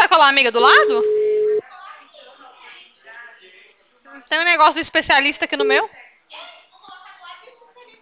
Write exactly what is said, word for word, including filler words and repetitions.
aquela amiga do lado? Tem um negócio de especialista aqui no meu.